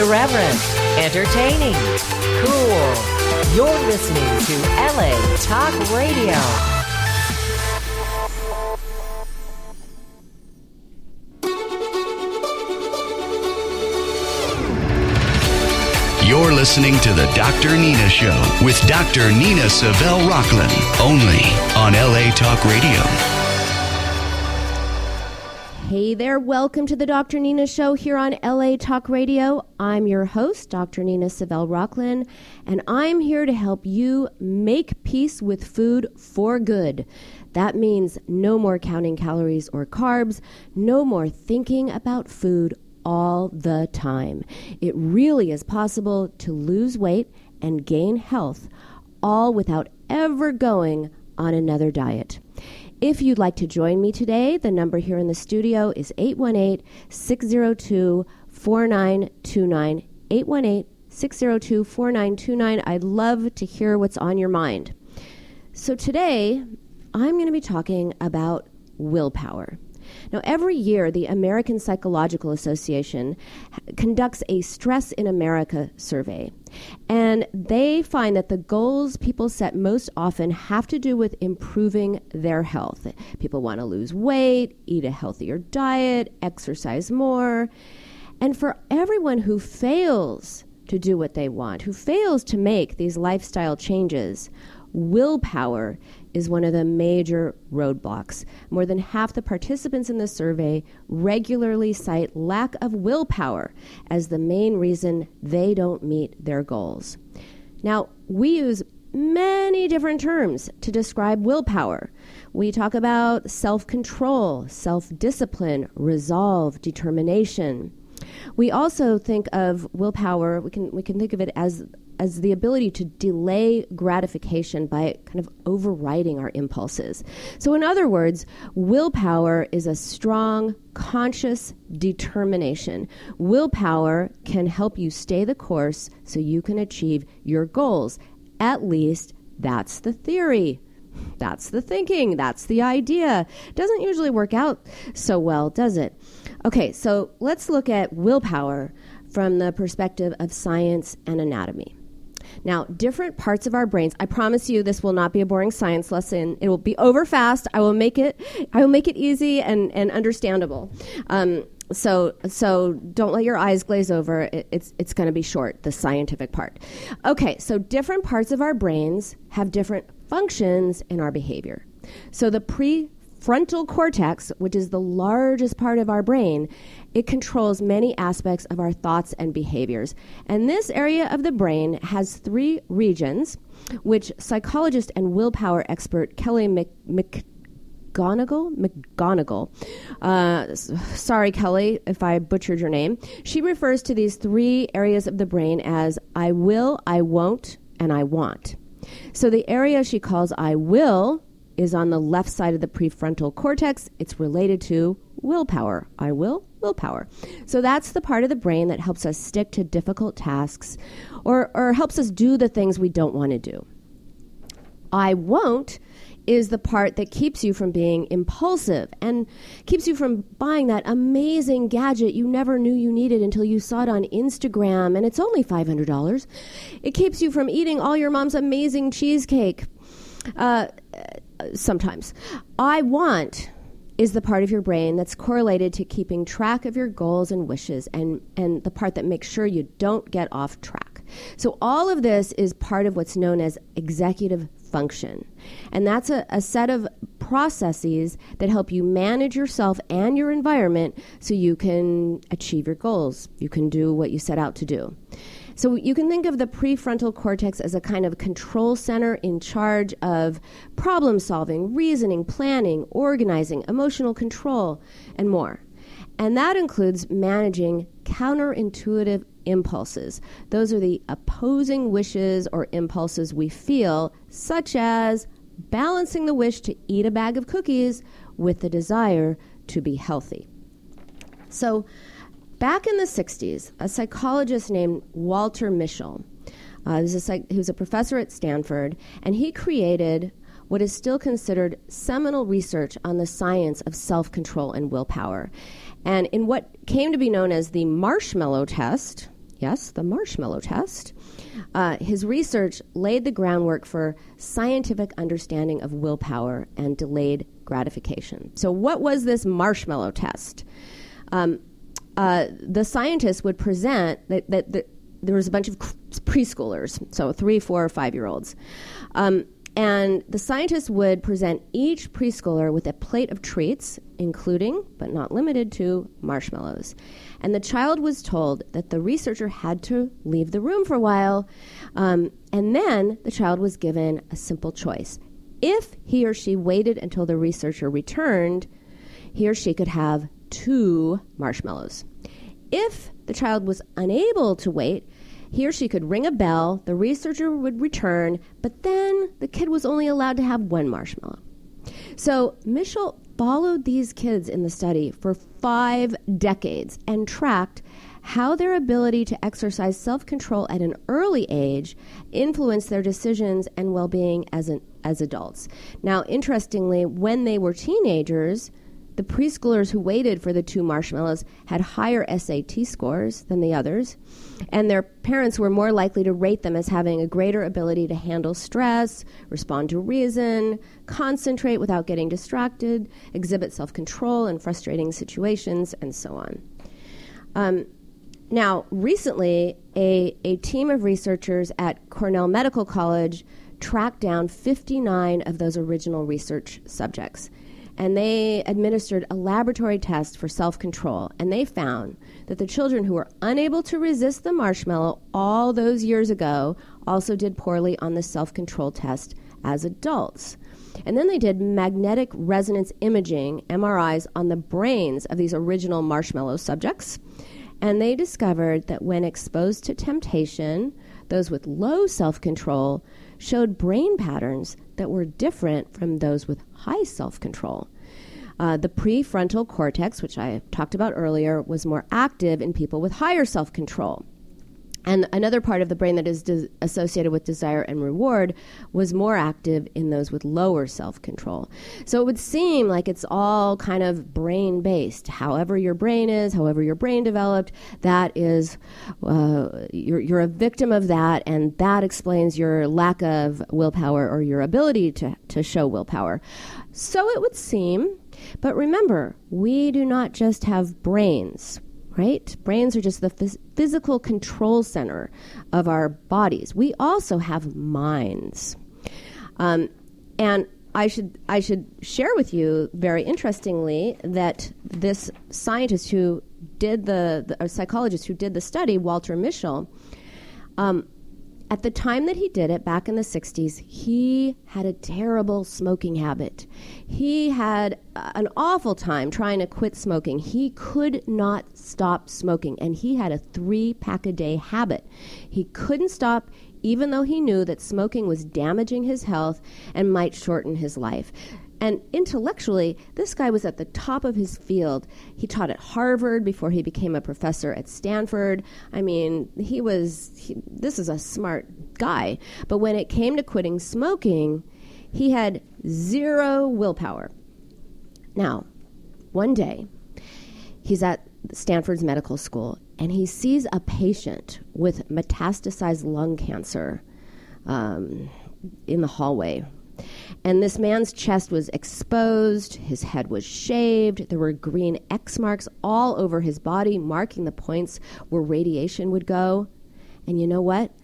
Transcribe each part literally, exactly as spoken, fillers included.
Irreverent, entertaining, cool. You're listening to L A Talk Radio. You're listening to the Doctor Nina Show with Doctor Nina Savelle Rocklin, only on L A Talk Radio. Hey there, welcome to the Doctor Nina Show here on L A Talk Radio. I'm your host, Doctor Nina Savelle Rocklin, and I'm here to help you make peace with food for good. That means no more counting calories or carbs, no more thinking about food all the time. It really is possible to lose weight and gain health, all without ever going on another diet. If you'd like to join me today, the number here in the studio is eight one eight, six zero two, four nine two nine, eight one eight, six zero two, four nine two nine. I'd love to hear what's on your mind. So today, I'm going to be talking about willpower. Now, every year, the American Psychological Association conducts a Stress in America survey, and they find that the goals people set most often have to do with improving their health. People want to lose weight, eat a healthier diet, exercise more, and for everyone who fails to do what they want, who fails to make these lifestyle changes, willpower is one of the major roadblocks. More than half the participants in the survey regularly cite lack of willpower as the main reason they don't meet their goals. Now, we use many different terms to describe willpower. We talk about self-control, self-discipline, resolve, determination. We also think of willpower, we can we can think of it as as the ability to delay gratification by kind of overriding our impulses. So in other words, willpower is a strong, conscious determination. Willpower can help you stay the course so you can achieve your goals. At least that's the theory. That's the thinking. That's the idea. It doesn't usually work out so well, does it? Okay, so let's look at willpower from the perspective of science and anatomy. Now, different parts of our brains, I promise you this will not be a boring science lesson. It will be over fast. I will make it I will make it easy and, and understandable. Um, so so don't let your eyes glaze over. It, it's it's going to be short, the scientific part. Okay, so different parts of our brains have different functions in our behavior. So the prefrontal cortex, which is the largest part of our brain, it controls many aspects of our thoughts and behaviors. And this area of the brain has three regions, which psychologist and willpower expert Kelly Mc, McGonigal, McGonigal, uh, sorry, Kelly, if I butchered your name, she refers to these three areas of the brain as I will, I won't, and I want. So the area she calls I will is on the left side of the prefrontal cortex. It's related to willpower. I will, willpower. So that's the part of the brain that helps us stick to difficult tasks or, or helps us do the things we don't want to do. I won't is the part that keeps you from being impulsive and keeps you from buying that amazing gadget you never knew you needed until you saw it on Instagram and it's only five hundred dollars. It keeps you from eating all your mom's amazing cheesecake. Uh, sometimes. I want is the part of your brain that's correlated to keeping track of your goals and wishes and, and the part that makes sure you don't get off track. So all of this is part of what's known as executive function. And that's a, a set of processes that help you manage yourself and your environment so you can achieve your goals. You can do what you set out to do. So you can think of the prefrontal cortex as a kind of control center in charge of problem solving, reasoning, planning, organizing, emotional control, and more. And that includes managing counterintuitive impulses. Those are the opposing wishes or impulses we feel, such as balancing the wish to eat a bag of cookies with the desire to be healthy. So back in the sixties, a psychologist named Walter Mischel, uh, he, was a psych- he was a professor at Stanford, and he created what is still considered seminal research on the science of self-control and willpower. And in what came to be known as the marshmallow test, Yes, the marshmallow test. Uh, his research laid the groundwork for scientific understanding of willpower and delayed gratification. So what was this marshmallow test? Um, uh, the scientists would present that, that, that there was a bunch of preschoolers, so three, four, or five-year-olds. Um, and the scientists would present each preschooler with a plate of treats, including, but not limited to, marshmallows. And the child was told that the researcher had to leave the room for a while, um, and then the child was given a simple choice. If he or she waited until the researcher returned, he or she could have two marshmallows. If the child was unable to wait, he or she could ring a bell, the researcher would return, but then the kid was only allowed to have one marshmallow. So Mischel followed these kids in the study for five decades and tracked how their ability to exercise self-control at an early age influenced their decisions and well-being as an, as adults. Now, interestingly, when they were teenagers, the preschoolers who waited for the two marshmallows had higher S A T scores than the others, and their parents were more likely to rate them as having a greater ability to handle stress, respond to reason, concentrate without getting distracted, exhibit self-control in frustrating situations, and so on. Um, now, recently, a, a team of researchers at Cornell Medical College tracked down fifty-nine of those original research subjects. And they administered a laboratory test for self-control, and they found that the children who were unable to resist the marshmallow all those years ago also did poorly on the self-control test as adults. And then they did magnetic resonance imaging, M R Is, on the brains of these original marshmallow subjects, and they discovered that when exposed to temptation, those with low self-control showed brain patterns that were different from those with high self-control. Uh, the prefrontal cortex, which I talked about earlier, was more active in people with higher self-control. And another part of the brain that is de- associated with desire and reward was more active in those with lower self-control. So it would seem like it's all kind of brain-based. However your brain is, however your brain developed, that is, uh, you're, you're a victim of that, and that explains your lack of willpower or your ability to, to show willpower. So it would seem, but remember, we do not just have brains. Right? Brains are just the phys- physical control center of our bodies. We also have minds. Um, and I should I should share with you, very interestingly, that this scientist who did the, the a psychologist who did the study, Walter Mischel, um, at the time that he did it, back in the sixties, he had a terrible smoking habit. He had uh, an awful time trying to quit smoking. He could not stop smoking, and he had a three-pack-a-day habit. He couldn't stop, even though he knew that smoking was damaging his health and might shorten his life. And intellectually, this guy was at the top of his field. He taught at Harvard before he became a professor at Stanford. I mean, he was, he, this is a smart guy. But when it came to quitting smoking, he had zero willpower. Now, one day, he's at Stanford's medical school, and he sees a patient with metastasized lung cancer um, in the hallway. And this man's chest was exposed, his head was shaved, there were green X marks all over his body, marking the points where radiation would go. And you know what?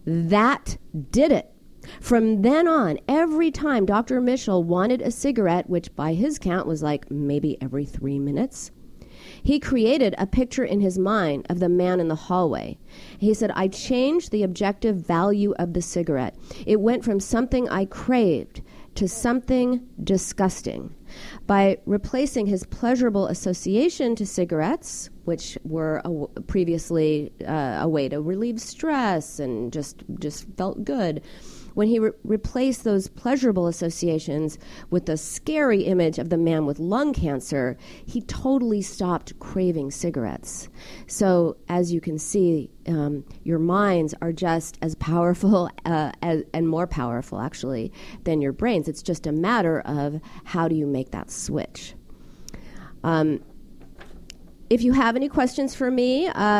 That did it. From then on, every time Doctor Mischel wanted a cigarette, which by his count was like maybe every three minutes, he created a picture in his mind of the man in the hallway. He said, I changed the objective value of the cigarette. It went from something I craved to something disgusting. By replacing his pleasurable association to cigarettes, which were a, previously uh, a way to relieve stress and just, just felt good, when he re- replaced those pleasurable associations with the scary image of the man with lung cancer, he totally stopped craving cigarettes. So, as you can see, um, your minds are just as powerful uh, as, and more powerful, actually, than your brains. It's just a matter of how do you make that switch. Um, if you have any questions for me, uh,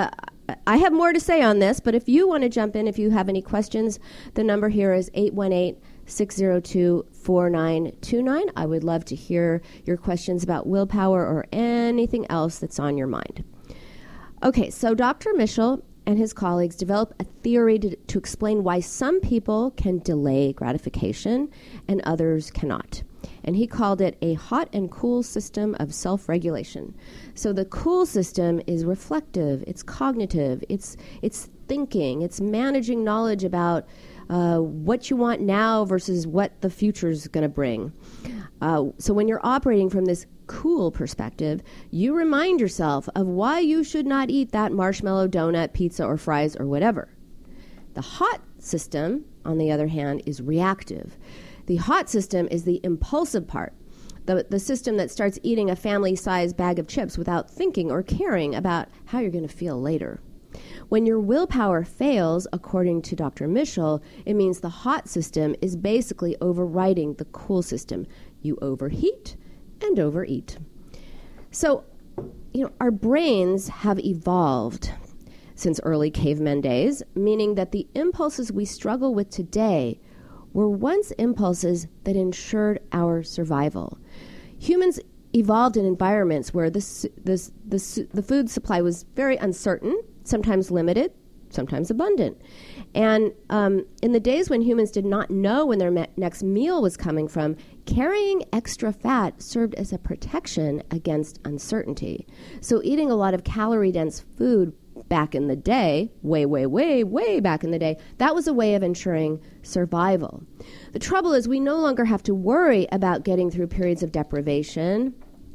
I have more to say on this, but if you want to jump in, if you have any questions, the number here is eight one eight, six zero two, four nine two nine. I would love to hear your questions about willpower or anything else that's on your mind. Okay, so Doctor Mischel and his colleagues developed a theory to, to explain why some people can delay gratification and others cannot. And he called it a hot and cool system of self-regulation. So the cool system is reflective, it's cognitive, it's it's thinking, it's managing knowledge about uh, what you want now versus what the future is going to bring. Uh, so when you're operating from this cool perspective, you remind yourself of why you should not eat that marshmallow donut, pizza, or fries, or whatever. The hot system, on the other hand, is reactive. The hot system is the impulsive part, the, the system that starts eating a family-sized bag of chips without thinking or caring about how you're going to feel later. When your willpower fails, according to Doctor Mischel, it means the hot system is basically overriding the cool system. You overheat and overeat. So, you know, our brains have evolved since early caveman days, meaning that the impulses we struggle with today were once impulses that ensured our survival. Humans evolved in environments where this, this, this, the food supply was very uncertain, sometimes limited, sometimes abundant. And um, in the days when humans did not know when their me- next meal was coming from, carrying extra fat served as a protection against uncertainty. So eating a lot of calorie-dense food back in the day, way, way, way, way back in the day, that was a way of ensuring survival. The trouble is we no longer have to worry about getting through periods of deprivation.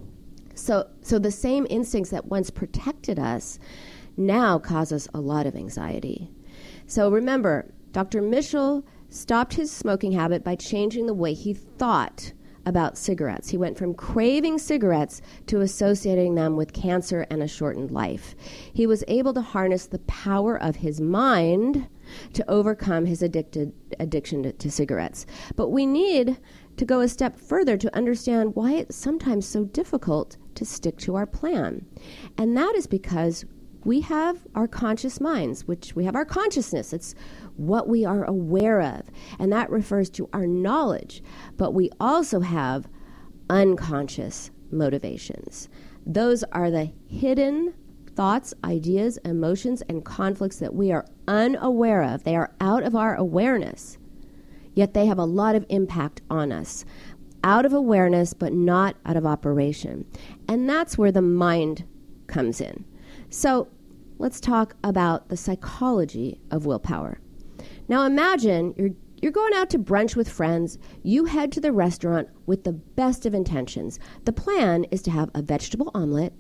So, so the same instincts that once protected us now cause us a lot of anxiety. So remember, Doctor Mischel stopped his smoking habit by changing the way he thought about cigarettes. He went from craving cigarettes to associating them with cancer and a shortened life. He was able to harness the power of his mind to overcome his addicted addiction to, to cigarettes. But we need to go a step further to understand why it's sometimes so difficult to stick to our plan. And that is because we have our conscious minds, which we have our consciousness. It's what we are aware of, and that refers to our knowledge. But we also have unconscious motivations. Those are the hidden thoughts, ideas, emotions, and conflicts that we are unaware of. They are out of our awareness, yet they have a lot of impact on us. Out of awareness, but not out of operation. And that's where the mind comes in. So let's talk about the psychology of willpower. Now imagine you're you're going out to brunch with friends. You head to the restaurant with the best of intentions. The plan is to have a vegetable omelet,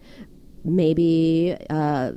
maybe, uh,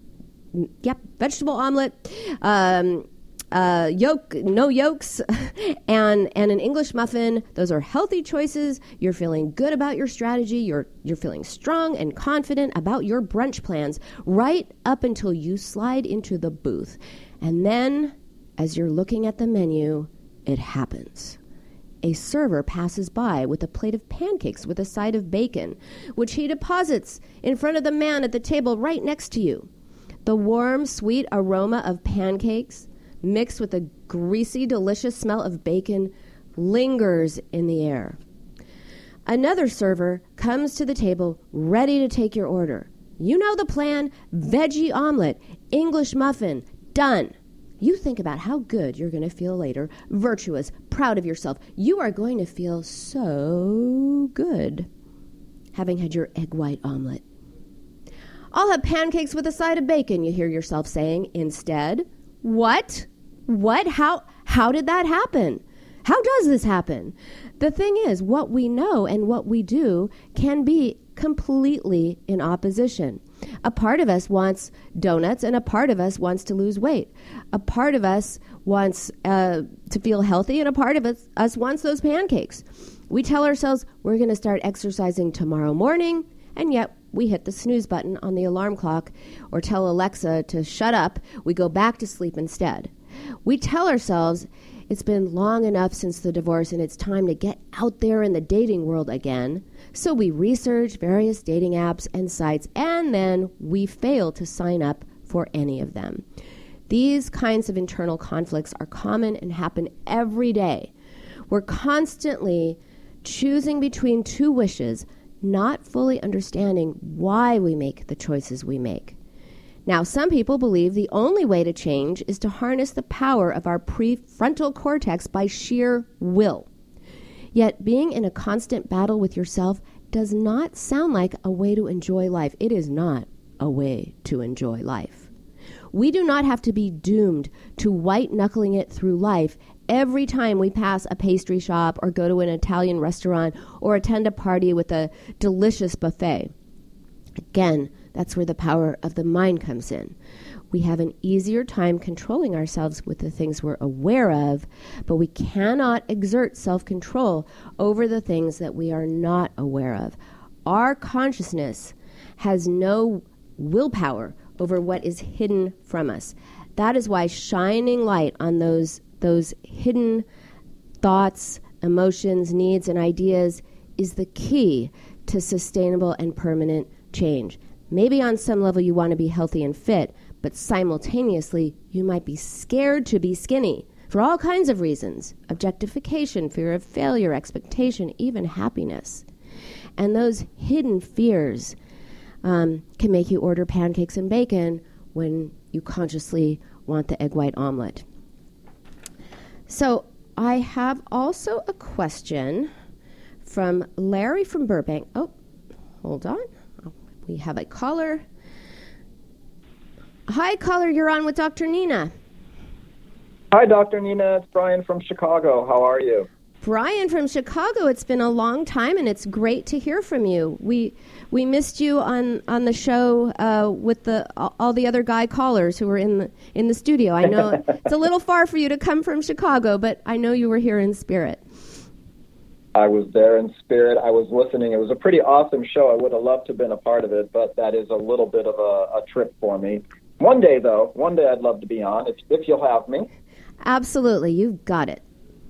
yep, vegetable omelet, um, uh, yolk, no yolks, and and an English muffin. Those are healthy choices. You're feeling good about your strategy. You're you're feeling strong and confident about your brunch plans right up until you slide into the booth. And then, as you're looking at the menu, it happens. A server passes by with a plate of pancakes with a side of bacon, which he deposits in front of the man at the table right next to you. The warm, sweet aroma of pancakes mixed with the greasy, delicious smell of bacon lingers in the air. Another server comes to the table ready to take your order. You know the plan: veggie omelet, English muffin, done. You think about how good you're going to feel later, virtuous, proud of yourself. You are going to feel so good having had your egg white omelet. I'll have pancakes with a side of bacon, you hear yourself saying instead. What? What? How, how did that happen? How does this happen? The thing is, what we know and what we do can be completely in opposition. A part of us wants donuts and a part of us wants to lose weight. A part of us wants uh, to feel healthy and a part of us, us wants those pancakes. We tell ourselves we're going to start exercising tomorrow morning, and yet we hit the snooze button on the alarm clock or tell Alexa to shut up. We go back to sleep instead. We tell ourselves it's been long enough since the divorce and it's time to get out there in the dating world again. So we research various dating apps and sites, and then we fail to sign up for any of them. These kinds of internal conflicts are common and happen every day. We're constantly choosing between two wishes, not fully understanding why we make the choices we make. Now, some people believe the only way to change is to harness the power of our prefrontal cortex by sheer will. Yet, being in a constant battle with yourself does not sound like a way to enjoy life. It is not a way to enjoy life. We do not have to be doomed to white-knuckling it through life every time we pass a pastry shop or go to an Italian restaurant or attend a party with a delicious buffet. Again, that's where the power of the mind comes in. We have an easier time controlling ourselves with the things we're aware of, but we cannot exert self-control over the things that we are not aware of. Our consciousness has no willpower over what is hidden from us. That is why shining light on those, those hidden thoughts, emotions, needs, and ideas is the key to sustainable and permanent change. Maybe on some level you want to be healthy and fit, but simultaneously you might be scared to be skinny for all kinds of reasons. Objectification, fear of failure, expectation, even happiness. And those hidden fears um, can make you order pancakes and bacon when you consciously want the egg white omelet. So I have also a question from Larry from Burbank. Oh, hold on. We have a caller. Hi, caller. You're on with Doctor Nina. Hi, Doctor Nina. It's Brian from Chicago. How are you? Brian from Chicago. It's been a long time, and it's great to hear from you. We we missed you on, on the show uh, with the all the other guy callers who were in the in the studio. I know it's a little far for you to come from Chicago, but I know you were here in spirit. I was there in spirit. I was listening. It was a pretty awesome show. I would have loved to have been a part of it, but that is a little bit of a, a trip for me. One day, though, one day I'd love to be on, if, if you'll have me. Absolutely. You've got it.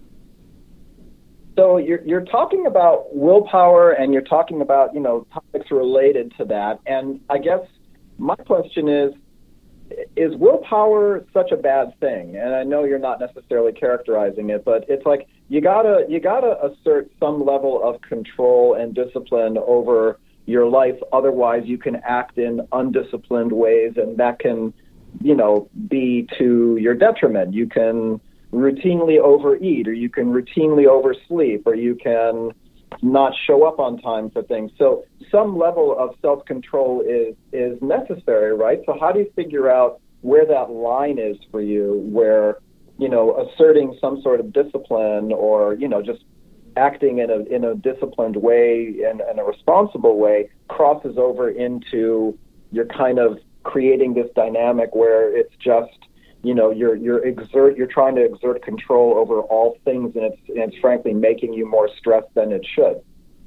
So you're, you're talking about willpower, and you're talking about, you know, topics related to that. And I guess my question is, is willpower such a bad thing? And I know you're not necessarily characterizing it, but it's like you gotta you gotta assert some level of control and discipline over your life. Otherwise, you can act in undisciplined ways, and that can, you know, be to your detriment. You can routinely overeat, or you can routinely oversleep, or you can not show up on time for things. So some level of self-control is is necessary, right? So how do you figure out where that line is for you, where, you know, asserting some sort of discipline, or, you know, just acting in a in a disciplined way and in a responsible way crosses over into you're kind of creating this dynamic where it's just, you know, you're you're exert you're trying to exert control over all things, and it's and it's frankly making you more stressed than it should.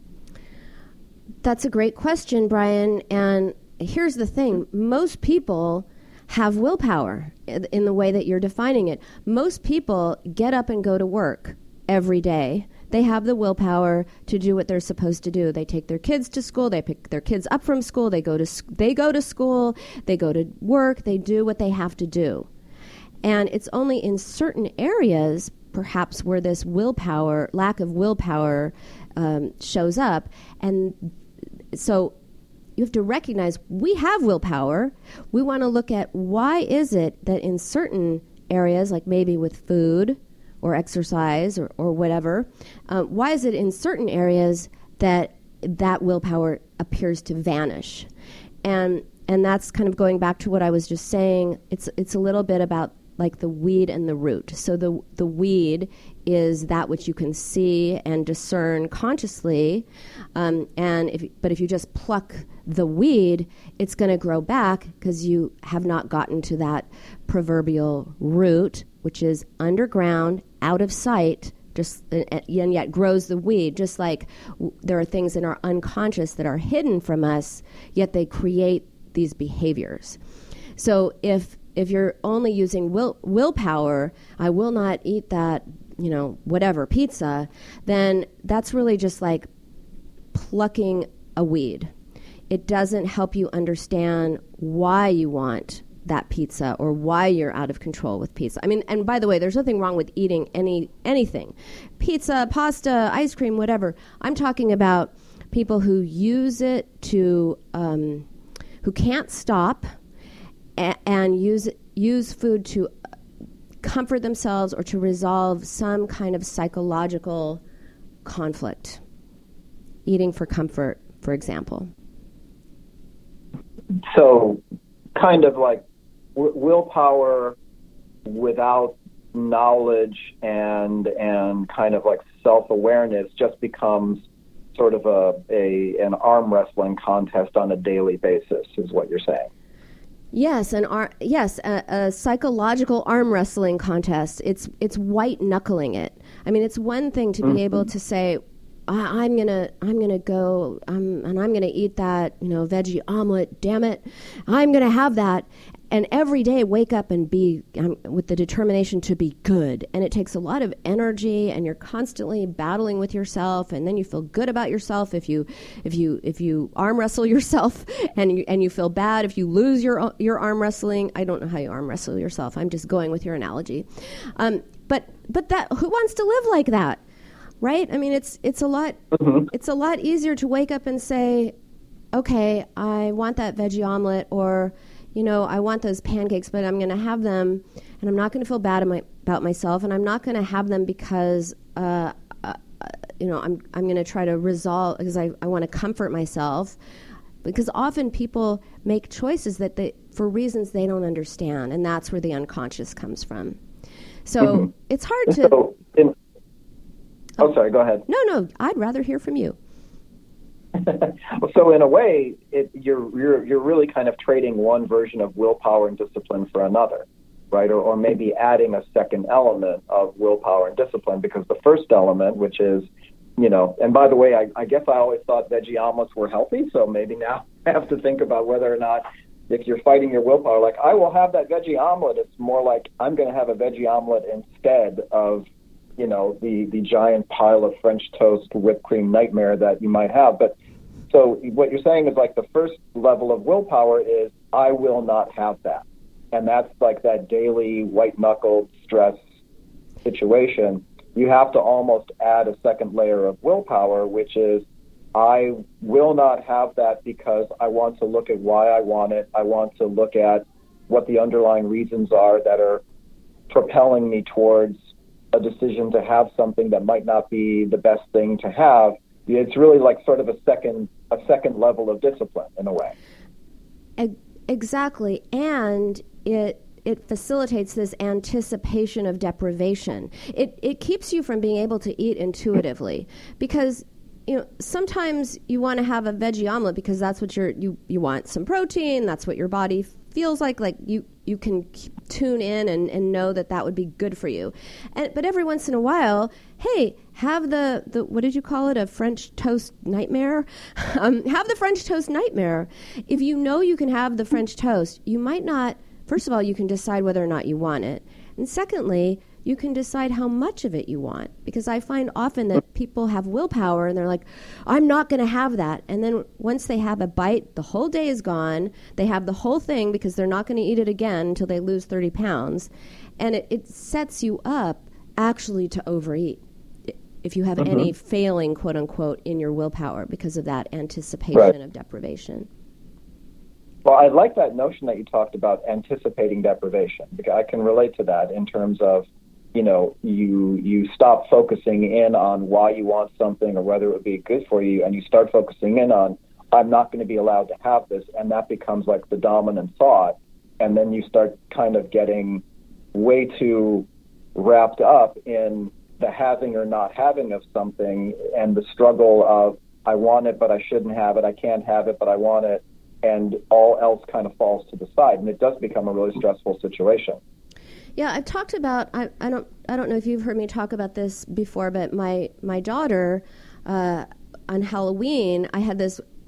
That's a great question, Brian. And here's the thing: most people have willpower in the way that you're defining it. Most people get up and go to work every day. They have the willpower to do what they're supposed to do. They take their kids to school. They pick their kids up from school. They go to they go to school. They go to work. They do what they have to do. And it's only in certain areas, perhaps, where this willpower, lack of willpower, um, shows up. And so you have to recognize we have willpower. We want to look at why is it that in certain areas, like maybe with food or exercise or, or whatever, uh, why is it in certain areas that that willpower appears to vanish? And and that's kind of going back to what I was just saying. It's it's a little bit about like the weed and the root. So the the weed is that which you can see and discern consciously, um, and if but if you just pluck the weed, it's going to grow back because you have not gotten to that proverbial root, which is underground, out of sight, just and yet grows the weed. Just like w- there are things in our unconscious that are hidden from us, yet they create these behaviors. So if If you're only using will, willpower, I will not eat that, you know, whatever, pizza, then that's really just like plucking a weed. It doesn't help you understand why you want that pizza or why you're out of control with pizza. I mean, and by the way, there's nothing wrong with eating any anything. Pizza, pasta, ice cream, whatever. I'm talking about people who use it to, um, who can't stop a- and use use food to comfort themselves or to resolve some kind of psychological conflict. Eating for comfort, for example. So kind of like w- willpower without knowledge and and kind of like self-awareness just becomes sort of a, a an arm wrestling contest on a daily basis, is what you're saying. Yes, an ar- yes, a, a psychological arm wrestling contest. It's it's white knuckling it. I mean, it's one thing to be mm-hmm. able to say, I, I'm gonna I'm gonna go um, and I'm gonna eat that you know veggie omelet. Damn it, I'm gonna have that, and every day wake up and be um, with the determination to be good. And it takes a lot of energy, and you're constantly battling with yourself, and then you feel good about yourself if you if you if you arm wrestle yourself, and you and you feel bad if you lose your your arm wrestling. I don't know how you arm wrestle yourself. I'm just going with your analogy, um, but but that who wants to live like that? Right? I mean, it's it's a lot mm-hmm. it's a lot easier to wake up and say, okay, I want that veggie omelet, or, you know, I want those pancakes, but I'm going to have them, and I'm not going to feel bad my, about myself, and I'm not going to have them because, uh, uh, you know, I'm I'm going to try to resolve, because I, I want to comfort myself, because often people make choices that they, for reasons they don't understand, and that's where the unconscious comes from. So mm-hmm. it's hard to... So in- Oh, sorry, go ahead. No, no, I'd rather hear from you. So in a way, it, you're, you're you're really kind of trading one version of willpower and discipline for another, right? Or, or maybe adding a second element of willpower and discipline, because the first element, which is, you know, and by the way, I, I guess I always thought veggie omelets were healthy, so maybe now I have to think about whether or not, if you're fighting your willpower, like, I will have that veggie omelet, it's more like I'm going to have a veggie omelet instead of, you know, the, the giant pile of French toast whipped cream nightmare that you might have. But so what you're saying is like the first level of willpower is I will not have that. And that's like that daily white-knuckled stress situation. You have to almost add a second layer of willpower, which is I will not have that because I want to look at why I want it. I want to look at what the underlying reasons are that are propelling me towards a decision to have something that might not be the best thing to have. It's really like sort of a second a second level of discipline in a way. Exactly. And it it facilitates this anticipation of deprivation. It it keeps you from being able to eat intuitively, because you know, sometimes you want to have a veggie omelet because that's what you're, you, you want some protein, that's what your body feels like, like you, you can tune in and, and know that that would be good for you. And, but every once in a while, hey, have the, the what did you call it, a French toast nightmare? um, have the French toast nightmare. If you know you can have the French toast, you might not, first of all, you can decide whether or not you want it. And secondly, you can decide how much of it you want. Because I find often that people have willpower and they're like, I'm not going to have that. And then once they have a bite, the whole day is gone. They have the whole thing because they're not going to eat it again until they lose thirty pounds. And it, it sets you up actually to overeat if you have mm-hmm. any failing, quote unquote, in your willpower because of that anticipation right. of deprivation. Well, I like that notion that you talked about, anticipating deprivation, because I can relate to that in terms of, you know, you you stop focusing in on why you want something or whether it would be good for you, and you start focusing in on, I'm not going to be allowed to have this, and that becomes like the dominant thought, and then you start kind of getting way too wrapped up in the having or not having of something and the struggle of, I want it, but I shouldn't have it, I can't have it, but I want it, and all else kind of falls to the side, and it does become a really stressful situation. Yeah, I've talked about, I, I don't I don't know if you've heard me talk about this before, but my, my daughter, uh, on Halloween, I had this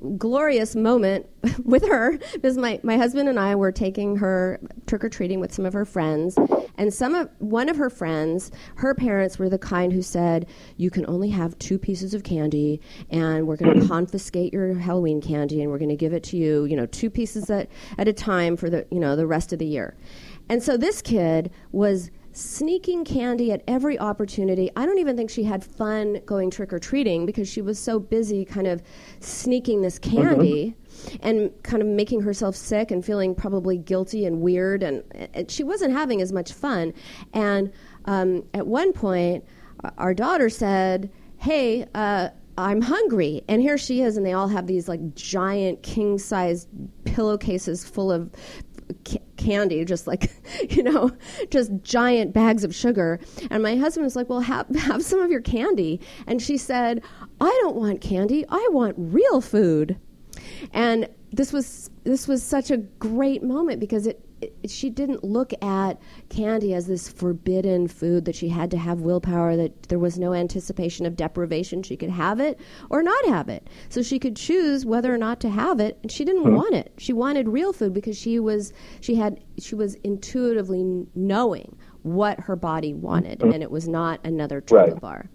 glorious moment with her because my, my husband and I were taking her trick-or-treating with some of her friends, and some of one of her friends, her parents were the kind who said, you can only have two pieces of candy, and we're going to confiscate your Halloween candy, and we're going to give it to you, you know, two pieces at, at a time for the, you know, the rest of the year. And so this kid was sneaking candy at every opportunity. I don't even think she had fun going trick-or-treating because she was so busy kind of sneaking this candy mm-hmm. and kind of making herself sick and feeling probably guilty and weird. And, and she wasn't having as much fun. And um, at one point, our daughter said, hey, uh, I'm hungry. And here she is, and they all have these like giant king-sized pillowcases full of c- candy, just like, you know, just giant bags of sugar. And my husband was like, well, have, have some of your candy. And she said, I don't want candy. I want real food. And this was this was such a great moment because it, it she didn't look at candy as this forbidden food that she had to have willpower, that there was no anticipation of deprivation. She could have it or not have it. So she could choose whether or not to have it, and she didn't mm-hmm. want it. She wanted real food because she was she had she was intuitively knowing what her body wanted, mm-hmm. and it was not another chocolate right. bar.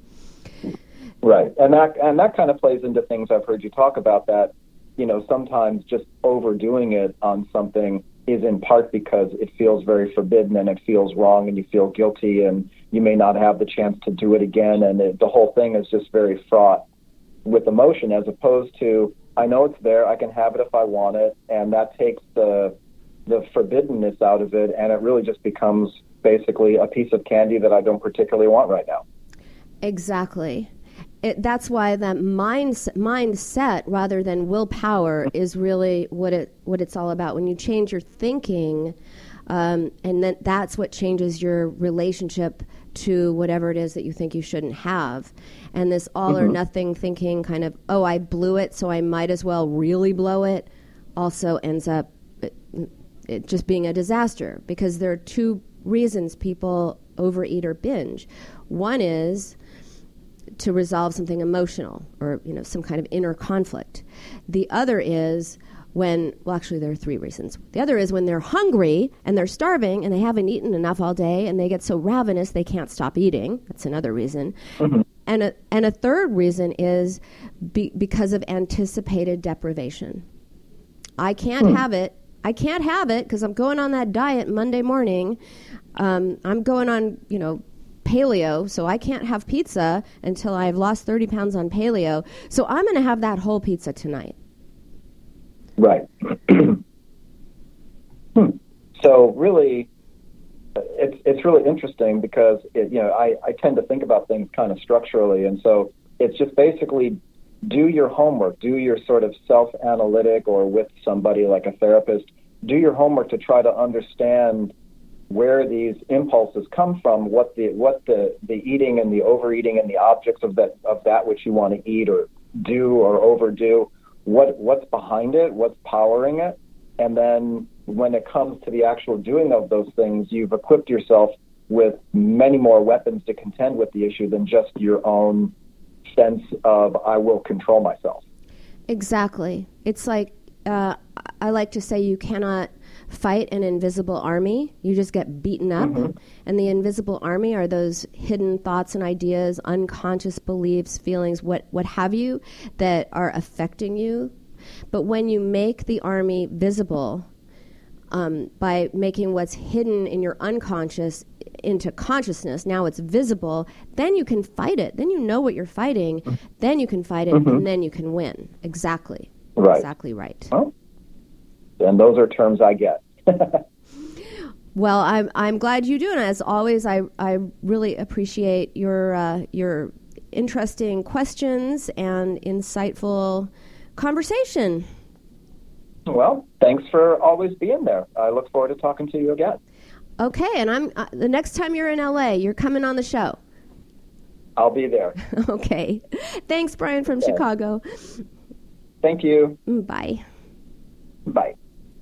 Right. And that and that kind of plays into things I've heard you talk about, that you know, sometimes just overdoing it on something is in part because it feels very forbidden and it feels wrong and you feel guilty and you may not have the chance to do it again. And it, the whole thing is just very fraught with emotion, as opposed to, I know it's there, I can have it if I want it. And that takes the the forbiddenness out of it. And it really just becomes basically a piece of candy that I don't particularly want right now. Exactly. It, that's why that mind, mindset rather than willpower is really what it what it's all about. When you change your thinking, um, and then that's what changes your relationship to whatever it is that you think you shouldn't have. And this all mm-hmm. or nothing thinking, kind of, oh, I blew it, so I might as well really blow it, also ends up it, it just being a disaster, because there are two reasons people overeat or binge. One is to resolve something emotional or, you know, some kind of inner conflict. The other is when, well, actually there are three reasons. The other is when they're hungry and they're starving and they haven't eaten enough all day and they get so ravenous they can't stop eating. That's another reason. Mm-hmm. And a, and a third reason is be, because of anticipated deprivation. I can't mm. have it. I can't have it because I'm going on that diet Monday morning. Um, I'm going on, you know, paleo, so I can't have pizza until I've lost thirty pounds on paleo. So I'm going to have that whole pizza tonight. Right. So really, it's it's really interesting because, it, you know, I, I tend to think about things kind of structurally. And so it's just basically do your homework, do your sort of self-analytic, or with somebody like a therapist, do your homework to try to understand where these impulses come from, what the what the, the eating and the overeating and the objects of that of that which you want to eat or do or overdo, what what's behind it, what's powering it, and then when it comes to the actual doing of those things, you've equipped yourself with many more weapons to contend with the issue than just your own sense of I will control myself. Exactly. It's like uh, I like to say you cannot fight an invisible army. You just get beaten up. Mm-hmm. And the invisible army are those hidden thoughts and ideas, unconscious beliefs, feelings, what, what have you, that are affecting you. But when you make the army visible, um, by making what's hidden in your unconscious into consciousness, now it's visible, then you can fight it. Then you know what you're fighting. Mm-hmm. Then you can fight it, mm-hmm. and then you can win. Exactly. Right. Exactly right. Well, and those are terms I get. Well, I'm I'm glad you do, and as always, I I really appreciate your uh, your interesting questions and insightful conversation. Well, thanks for always being there. I look forward to talking to you again. Okay, and I'm uh, the next time you're in L A, you're coming on the show. I'll be there. Okay. Thanks, Brian from okay. Chicago. Thank you. Bye. Bye.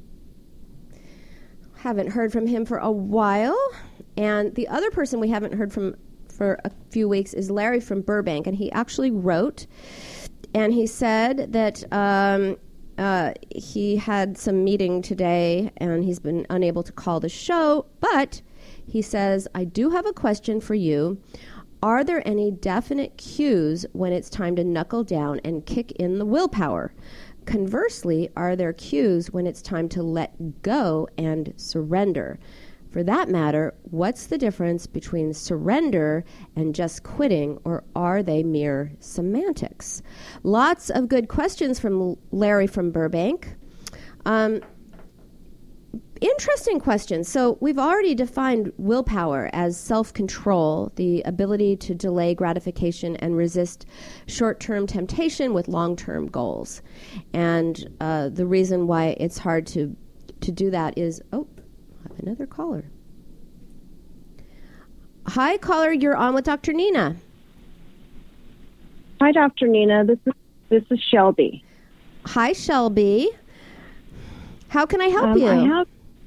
Haven't heard from him for a while. And the other person we haven't heard from for a few weeks is Larry from Burbank. And he actually wrote and he said that um, uh, he had some meeting today, and he's been unable to call the show, but he says, I do have a question for you. Are there any definite cues when it's time to knuckle down and kick in the willpower? Conversely, are there cues when it's time to let go and surrender? For that matter, what's the difference between surrender and just quitting, or are they mere semantics? Lots of good questions from Larry from Burbank. Um, interesting questions. So we've already defined willpower as self-control, the ability to delay gratification and resist short-term temptation with long-term goals. And uh, the reason why it's hard to, to do that is... oh. Another caller. Hi, caller. You're on with Doctor Nina. Hi, Doctor Nina. This is this is Shelby. Hi, Shelby. How can I help um, you? I have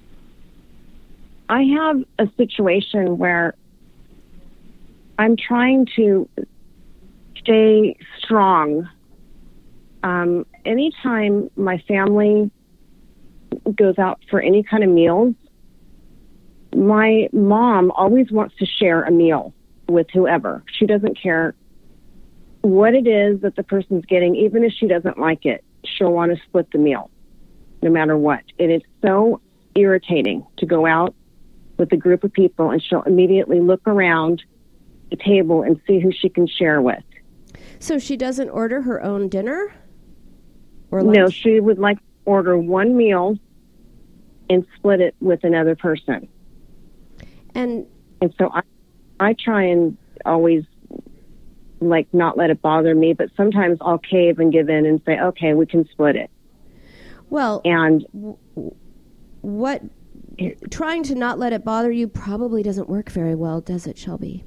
I have a situation where I'm trying to stay strong. Um, anytime my family goes out for any kind of meals, my mom always wants to share a meal with whoever. She doesn't care what it is that the person's getting, even if she doesn't like it. She'll want to split the meal, no matter what. And it's so irritating to go out with a group of people and she'll immediately look around the table and see who she can share with. So she doesn't order her own dinner? Or lunch? No, she would like to order one meal and split it with another person. And and so I, I try and always, like, not let it bother me, but sometimes I'll cave and give in and say, okay, we can split it. Well, and what, trying to not let it bother you probably doesn't work very well, does it, Shelby?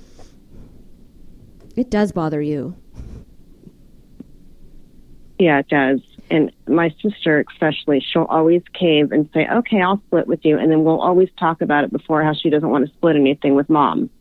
It does bother you. Yeah, it does. And my sister especially, she'll always cave and say, okay, I'll split with you. And then we'll always talk about it before how she doesn't want to split anything with Mom.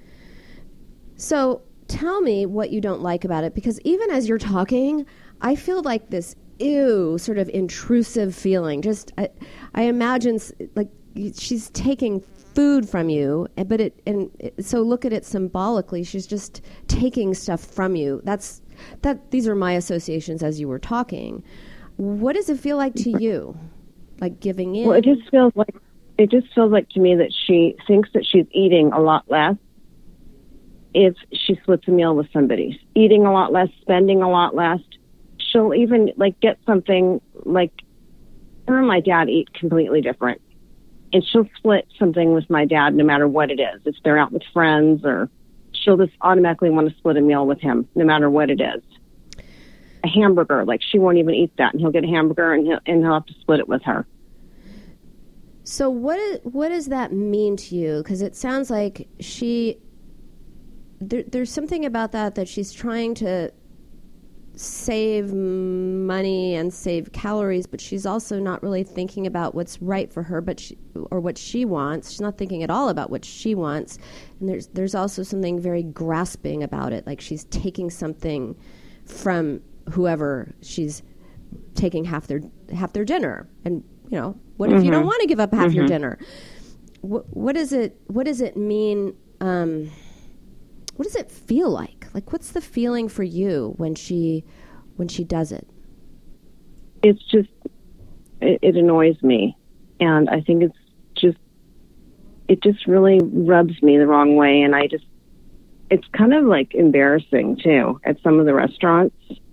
So tell me what you don't like about it, because even as you're talking, I feel like this ew sort of intrusive feeling. Just, I, I imagine like she's taking food from you, but it, and it, so look at it symbolically. She's just taking stuff from you. That's, That these are my associations as you were talking. What does it feel like to you? Like giving in? Well, it just feels like it just feels like to me that she thinks that she's eating a lot less if she splits a meal with somebody. Eating a lot less, spending a lot less. She'll even like get something like her and my dad eat completely different. And she'll split something with my dad no matter what it is. If they're out with friends, or she'll just automatically want to split a meal with him, no matter what it is. A hamburger, like she won't even eat that, and he'll get a hamburger, and he'll, and he'll have to split it with her. So what is, what does that mean to you? Because it sounds like she, there, there's something about that that she's trying to save money and save calories, but she's also not really thinking about what's right for her, but she, or what she wants. She's not thinking at all about what she wants. And there's there's also something very grasping about it, like she's taking something from whoever she's taking half their half their dinner. And you know, what mm-hmm. if you don't want to give up half mm-hmm. your dinner? What, what does it what does it mean? Um, what does it feel like? Like, what's the feeling for you when she when she does it? It's just it, it annoys me, and I think it's just it just really rubs me the wrong way, and I just it's kind of like embarrassing too at some of the restaurants.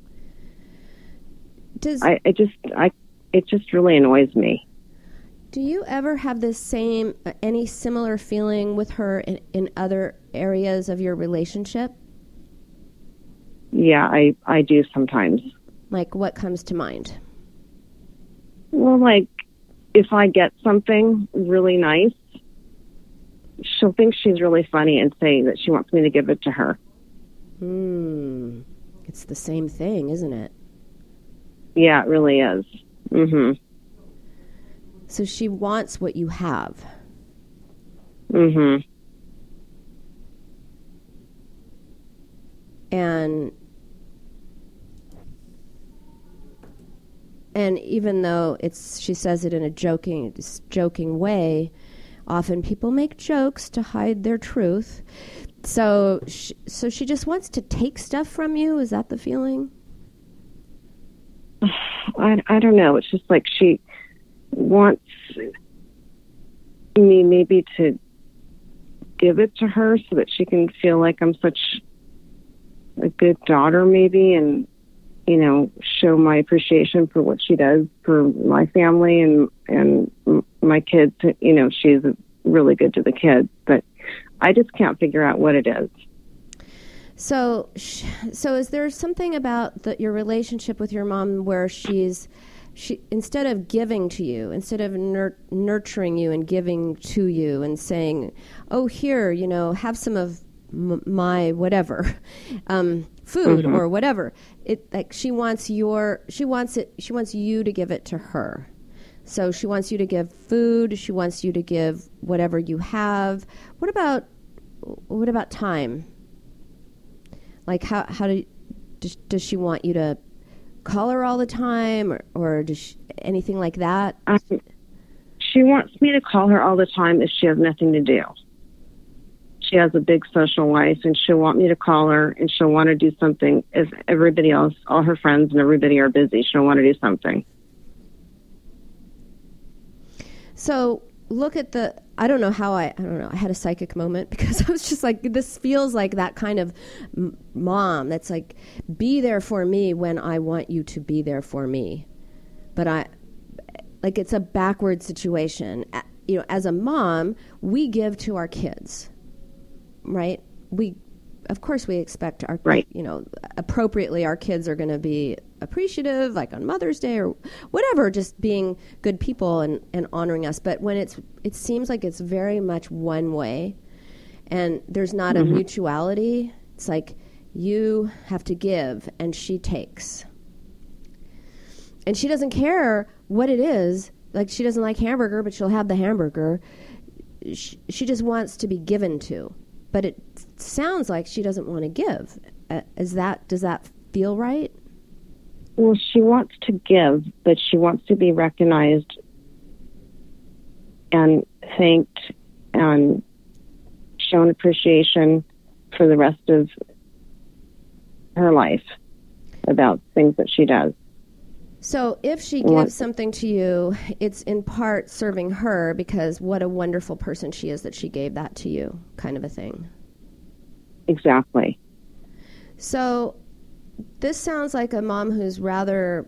Does I, I just I it just really annoys me. Do you ever have the same, uh, any similar feeling with her in, in other areas of your relationship? Yeah, I, I do sometimes. Like, what comes to mind? Well, like, if I get something really nice, she'll think she's really funny and say that she wants me to give it to her. Hmm. It's the same thing, isn't it? Yeah, it really is. Mm-hmm. So she wants what you have. Mm-hmm. And And even though it's, she says it in a joking, joking way, often people make jokes to hide their truth. So, she, so she just wants to take stuff from you. Is that the feeling? I, I don't know. It's just like she wants me maybe to give it to her so that she can feel like I'm such a good daughter, maybe, and, you know, show my appreciation for what she does for my family and, and my kids. You know, she's really good to the kids, but I just can't figure out what it is. So, so is there something about the, your relationship with your mom where she's, she instead of giving to you, instead of nur- nurturing you and giving to you and saying, "Oh, here, you know, have some of m- my whatever, um, food mm-hmm. or whatever," it like she wants your, she wants it, she wants you to give it to her. So she wants you to give food. She wants you to give whatever you have. What about, what about time? Like, how how do does, does she want you to call her all the time, or, or does she, anything like that? Um, she wants me to call her all the time if she has nothing to do. She has a big social life, and she'll want me to call her, and she'll want to do something. If everybody else, all her friends and everybody are busy, she'll want to do something. So look at the, I don't know how I, I don't know, I had a psychic moment because I was just like, this feels like that kind of m- mom that's like, be there for me when I want you to be there for me. But I, like, it's a backward situation. You know, as a mom, we give to our kids, right? We, of course, we expect our, right. you know, appropriately our kids are going to be appreciative, like on Mother's Day or whatever, just being good people and, and honoring us. But when it's, it seems like it's very much one way and there's not mm-hmm. a mutuality. It's like you have to give and she takes. And she doesn't care what it is. Like, she doesn't like hamburger, but she'll have the hamburger. She, she just wants to be given to. But it sounds like she doesn't want to give. Uh, is that, does that feel right? Well, she wants to give, but she wants to be recognized and thanked and shown appreciation for the rest of her life about things that she does. So if she gives something to you, it's in part serving her because what a wonderful person she is that she gave that to you, kind of a thing. Exactly. So this sounds like a mom who's rather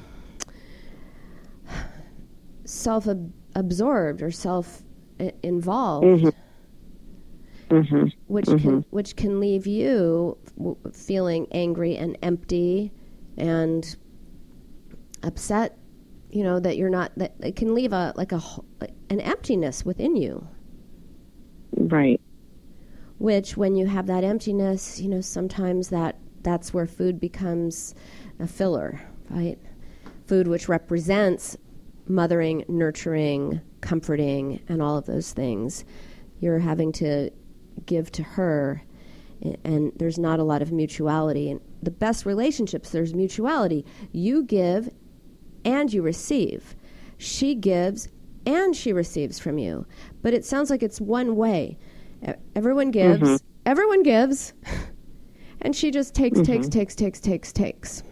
self-absorbed or self-involved, mm-hmm. Mm-hmm. which mm-hmm. can which can leave you feeling angry and empty and upset, you know, that you're not, that it can leave a, like a, an emptiness within you. Right. Which when you have that emptiness, you know, sometimes that, that's where food becomes a filler, right? Food which represents mothering, nurturing, comforting, and all of those things. You're having to give to her, and there's not a lot of mutuality. And the best relationships, there's mutuality. You give and you receive. She gives and she receives from you. But it sounds like it's one way. Everyone gives, mm-hmm. everyone gives, and she just takes, mm-hmm. takes, takes, takes, takes, takes.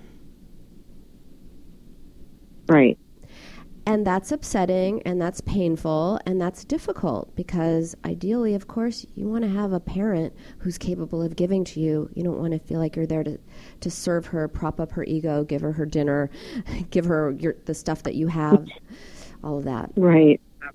Right. And that's upsetting, and that's painful, and that's difficult, because ideally, of course, you want to have a parent who's capable of giving to you. You don't want to feel like you're there to, to serve her, prop up her ego, give her her dinner, give her your, the stuff that you have, all of that. Right.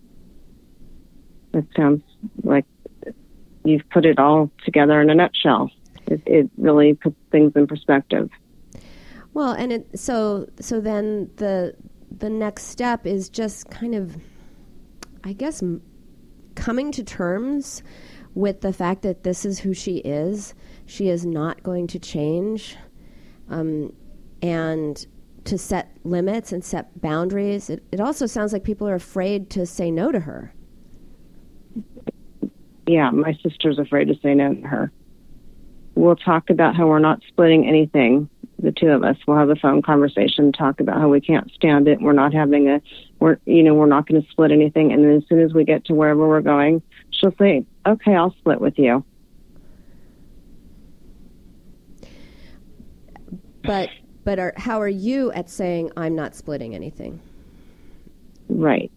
It sounds like you've put it all together in a nutshell. It, it really puts things in perspective. Well, and it, so so then the the next step is just kind of, I guess, m- coming to terms with the fact that this is who she is. She is not going to change, um, and to set limits and set boundaries. It, it also sounds like people are afraid to say no to her. Yeah, my sister's afraid to say no to her. We'll talk about how we're not splitting anything, the two of us. We'll have a phone conversation, talk about how we can't stand it. We're not having a, we're, you know, we're not going to split anything. And then as soon as we get to wherever we're going, she'll say, okay, I'll split with you. But, but are, how are you at saying I'm not splitting anything? Right.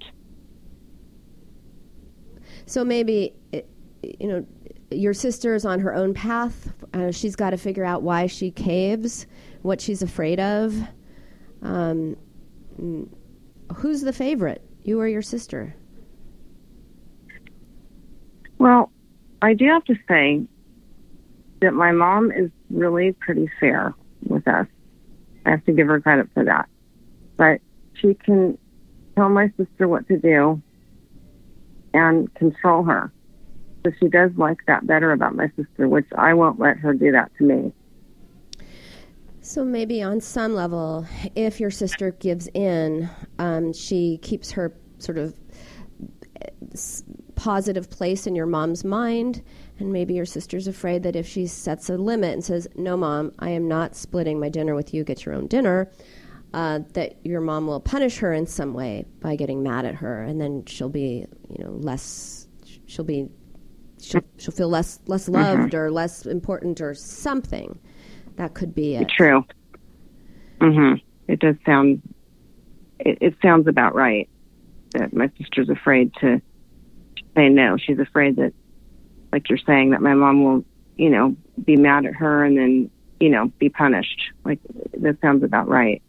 So maybe, you know, your sister is on her own path. Uh, she's got to figure out why she caves, what she's afraid of. Um, who's the favorite, you or your sister? Well, I do have to say that my mom is really pretty fair with us. I have to give her credit for that. But she can tell my sister what to do and control her. So she does like that better about my sister, which I won't let her do that to me. So maybe on some level, if your sister gives in, um, she keeps her sort of positive place in your mom's mind, and maybe your sister's afraid that if she sets a limit and says, no, Mom, I am not splitting my dinner with you, get your own dinner, uh, that your mom will punish her in some way by getting mad at her, and then she'll be, you know, less, she'll be, she'll, she'll feel less, less loved mm-hmm. or less important or something. That could be it. True. Mm-hmm. It does sound, it, it sounds about right that my sister's afraid to say no. She's afraid that, like you're saying, that my mom will, you know, be mad at her and then, you know, be punished. Like, that sounds about right.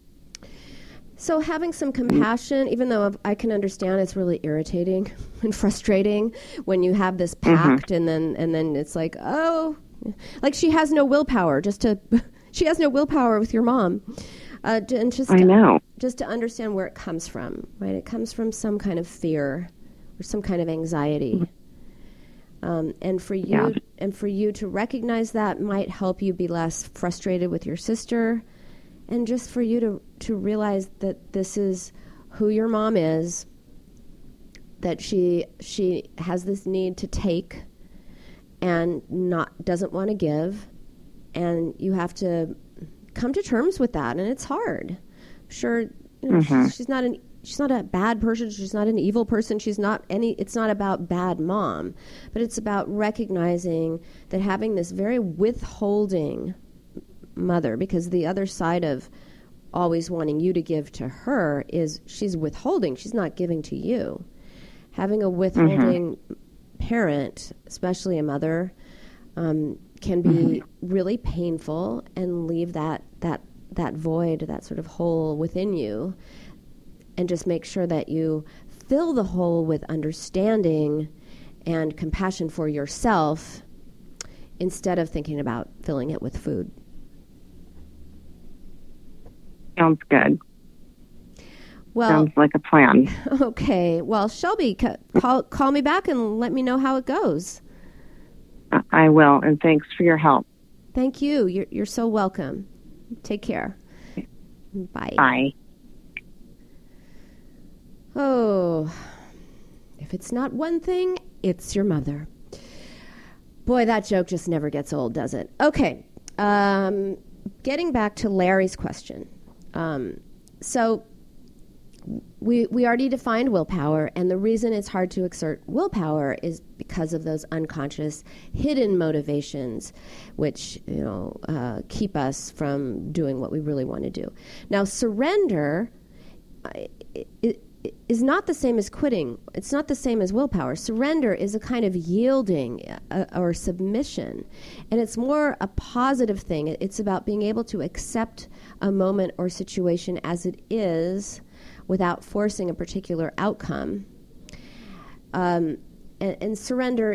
So having some compassion, even though I can understand it's really irritating and frustrating when you have this pact mm-hmm. and then and then it's like, oh, like she has no willpower just to, she has no willpower with your mom. Uh, and just I to, know. Just to understand where it comes from, right? It comes from some kind of fear or some kind of anxiety. Mm-hmm. Um, and for you, yeah. and for you to recognize that might help you be less frustrated with your sister, and just for you to, to realize that this is who your mom is, that she she has this need to take and not doesn't want to give, and you have to come to terms with that, and it's hard. Sure, you know, mm-hmm. she's, she's not an she's not a bad person. She's not an evil person. She's not any. It's not about bad mom, but it's about recognizing that having this very withholding mother, because the other side of always wanting you to give to her is she's withholding. She's not giving to you. Having a withholding mm-hmm. parent, especially a mother, um, can be mm-hmm. really painful and leave that that that void, that sort of hole within you. And just make sure that you fill the hole with understanding and compassion for yourself instead of thinking about filling it with food. Sounds good. Well, sounds like a plan. Okay. Well, Shelby, call call me back and let me know how it goes. I will, and thanks for your help. Thank you. You're you're so welcome. Take care. Bye. Bye. Oh, if it's not one thing, it's your mother. Boy, that joke just never gets old, does it? Okay. Um, getting back to Larry's question. Um, so we we already defined willpower, and the reason it's hard to exert willpower is because of those unconscious, hidden motivations, which you know uh, keep us from doing what we really want to do. Now, surrender it, it, is not the same as quitting. It's not the same as willpower. Surrender is a kind of yielding uh, or submission, and it's more a positive thing. It's about being able to accept a moment or situation as it is without forcing a particular outcome. Um, and, and surrender,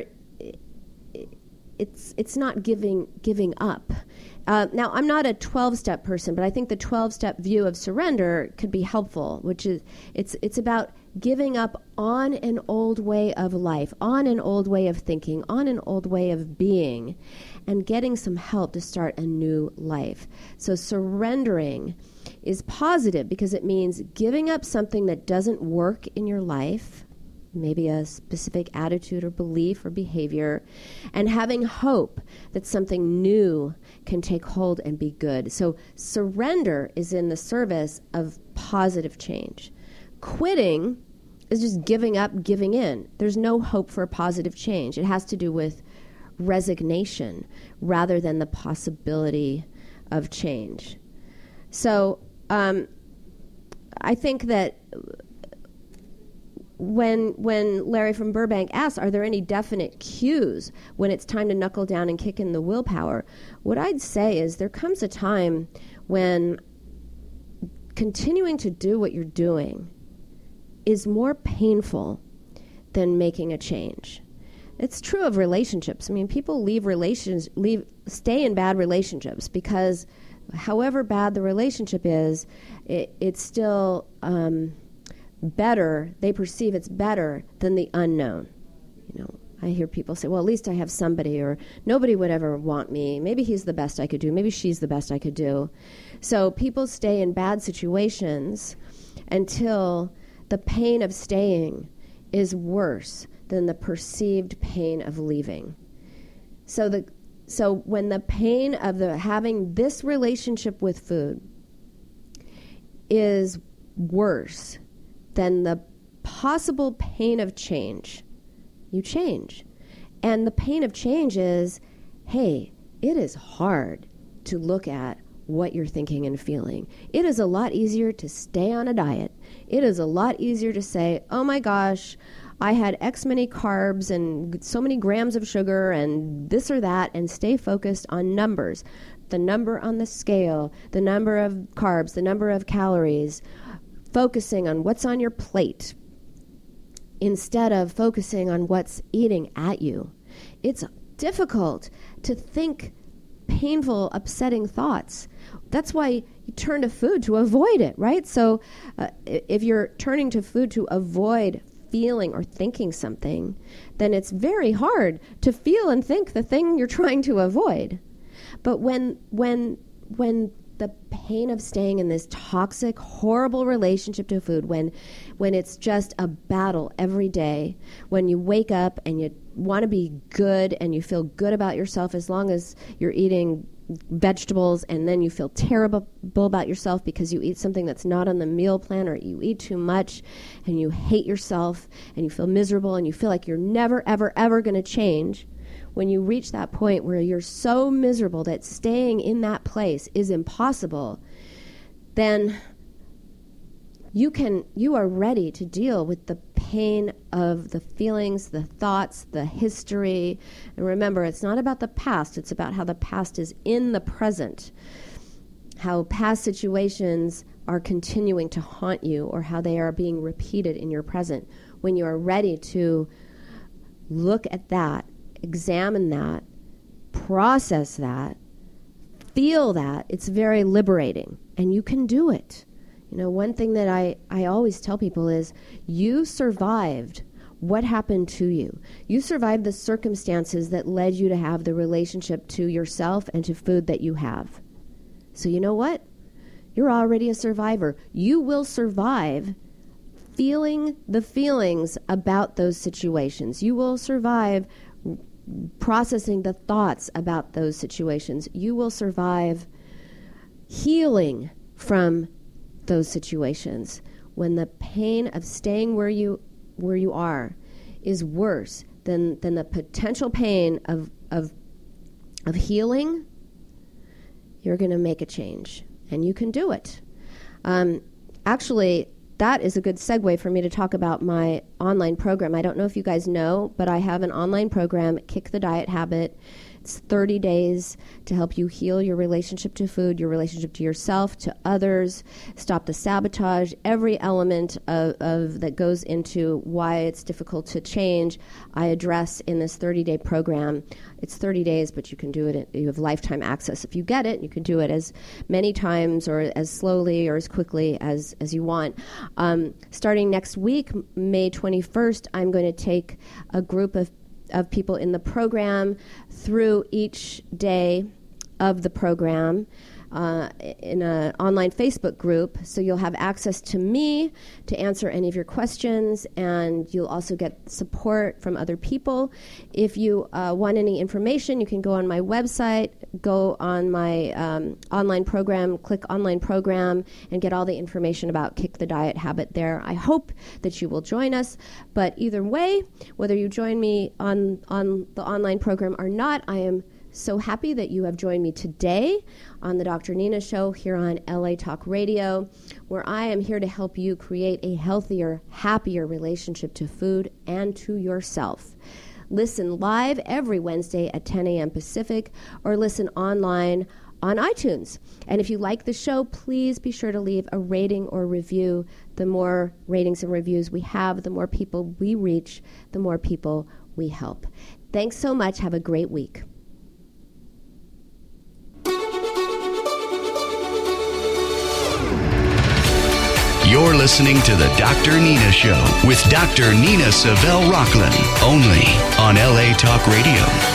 it's it's not giving giving up. Uh, now, I'm not a twelve-step person, but I think the twelve-step view of surrender could be helpful, which is it's it's about giving up on an old way of life, on an old way of thinking, on an old way of being, and getting some help to start a new life. So surrendering is positive because it means giving up something that doesn't work in your life, maybe a specific attitude or belief or behavior, and having hope that something new can take hold and be good. So surrender is in the service of positive change. Quitting is just giving up, giving in. There's no hope for a positive change. It has to do with resignation rather than the possibility of change. So um, I think that when when Larry from Burbank asks, are there any definite cues when it's time to knuckle down and kick in the willpower? What I'd say is there comes a time when continuing to do what you're doing is more painful than making a change. It's true of relationships. I mean, people leave relations, leave, stay in bad relationships because however bad the relationship is, it, it's still um, better. They perceive it's better than the unknown. You know, I hear people say, well, at least I have somebody, or nobody would ever want me. Maybe he's the best I could do. Maybe she's the best I could do. So people stay in bad situations until the pain of staying is worse than the perceived pain of leaving. So the so when the pain of the having this relationship with food is worse than the possible pain of change, you change. And the pain of change is, hey, it is hard to look at what you're thinking and feeling. It is a lot easier to stay on a diet. It is a lot easier to say, oh my gosh, I had X many carbs and so many grams of sugar and this or that, and stay focused on numbers. The number on the scale, the number of carbs, the number of calories, focusing on what's on your plate instead of focusing on what's eating at you. It's difficult to think painful, upsetting thoughts. That's why you turn to food to avoid it, right? So uh, if you're turning to food to avoid feeling or thinking something, then it's very hard to feel and think the thing you're trying to avoid. But when when when the pain of staying in this toxic, horrible relationship to food, when when it's just a battle every day, when you wake up and you want to be good and you feel good about yourself as long as you're eating vegetables, and then you feel terrible about yourself because you eat something that's not on the meal plan, or you eat too much and you hate yourself and you feel miserable and you feel like you're never, ever, ever going to change. When you reach that point where you're so miserable that staying in that place is impossible, then you can you are ready to deal with the pain of the feelings, the thoughts, the history. And remember, it's not about the past, it's about how the past is in the present. How past situations are continuing to haunt you, or how they are being repeated in your present. When you are ready to look at that, examine that, process that, feel that, it's very liberating, and you can do it. You know, one thing that I, I always tell people is you survived what happened to you. You survived the circumstances that led you to have the relationship to yourself and to food that you have. So you know what? You're already a survivor. You will survive feeling the feelings about those situations. You will survive processing the thoughts about those situations. You will survive healing from those situations when the pain of staying where you where you are is worse than than the potential pain of of of healing. You're going to make a change, and you can do it. Um, actually, that is a good segue for me to talk about my online program. I don't know if you guys know, but I have an online program, Kick the Diet Habit. It's thirty days to help you heal your relationship to food, your relationship to yourself, to others, stop the sabotage, every element of, of that goes into why it's difficult to change, I address in this thirty-day program. It's thirty days, but you can do it. You have lifetime access. If you get it, you can do it as many times or as slowly or as quickly as, as you want. Um, starting next week, May twenty-first, I'm going to take a group of of people in the program through each day of the program. uh, in an online Facebook group, so you'll have access to me to answer any of your questions, and you'll also get support from other people. If you uh, want any information, you can go on my website, go on my um, online program, click online program, and get all the information about Kick the Diet Habit there. I hope that you will join us, but either way, whether you join me on, on the online program or not, I am so happy that you have joined me today on the Doctor Nina Show here on L A Talk Radio, where I am here to help you create a healthier, happier relationship to food and to yourself. Listen live every Wednesday at ten a.m. Pacific, or listen online on iTunes. And if you like the show, please be sure to leave a rating or review. The more ratings and reviews we have, the more people we reach, the more people we help. Thanks so much. Have a great week. You're listening to the Doctor Nina Show with Doctor Nina Savelle Rocklin, only on L A Talk Radio.